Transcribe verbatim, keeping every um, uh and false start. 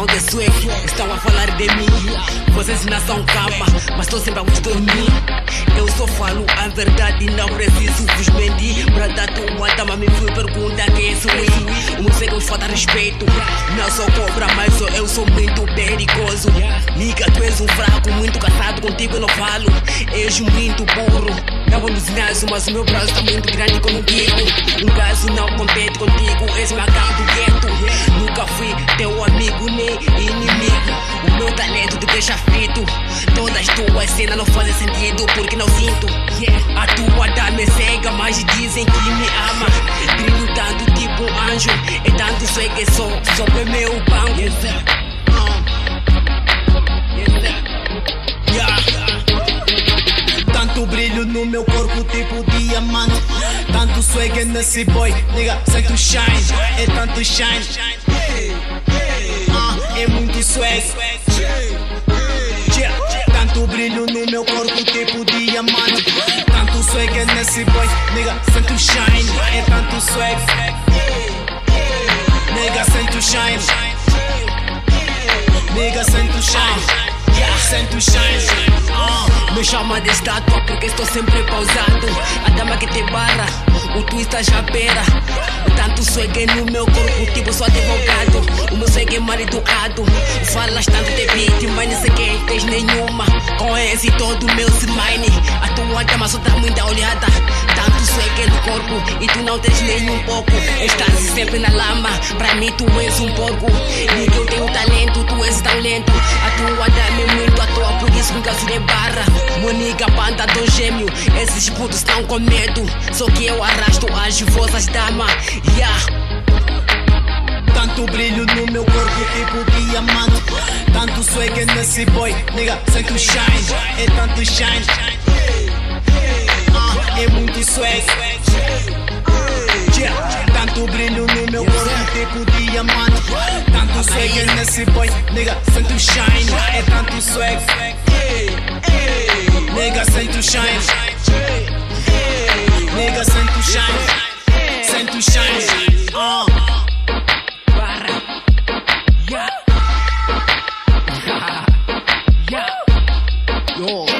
all the swag, estão a falar de mim. Vocês não são cama, mas estou sempre a vos dormir. Eu só falo a verdade, não preciso vos mentir. Pra dar tua dama me fui pergunta quem sou eu. O meu cego falta respeito, não sou cobra, mas sou eu sou muito perigoso. Nigga, tu és um fraco, muito cansado, contigo eu não falo. És muito burro, não vou no ginásio, mas o meu braço está muito grande como um guito. Um gajo não compete contigo, és macaco do gueto. Nunca fui teu amigo nem inimigo. O meu talento te deixa frito. Todas tuas cenas não fazem sentido porque não sinto. A tua dama é cega, mas dizem que me ama. Brilho tanto tipo um anjo, é tanto swag que sou sobre meu banco. Yes, sir. Uh. Yes, sir. Yeah. Tanto brilho no meu corpo tipo diamante. Tanto swag nesse boy, nigga, sente o shine. É tanto shine, uh, é muito swag. Yeah. Tanto brilho no meu corpo tipo diamante. Tanto swag nesse boy, nigga, sente o shine. É tanto swag, nigga, sente o shine. Nigga, sente o shine. Yeah, sente o shine. Uh. Me chama de estátua porque estou sempre pausado. A dama que te barra, o twist já beira. Tanto swag no meu corpo, tipo sou advogado. O meu swag é mal educado. Falas tanto de beat, mas não sei quem tens nenhuma. Com esse todo meu smile, a tua dama só dá muita olhada. Tanto swag no corpo e tu não tens nem um pouco. Estás sempre na lama, pra mim tu és um porco. E eu tenho talento, tu és tão lento. A tua dama é muito à toa, por isso nunca se de barra. Moniga, panda do gêmeo, esses putos estão com medo. Só que eu arrasto as vossas damas. Yeah. Tanto brilho no meu corpo tipo diamante. Tanto swag nesse boy, nigga, sente o shine. É tanto shine, uh, é muito swag. Yeah. Tanto brilho no meu corpo tipo diamante. Tanto swag nesse boy, nigga, sente o shine. É tanto swag, nigga, sente o shine. Nigga, sente o shine. Sente o shine. Uh. Yeah. Yeah. Yo.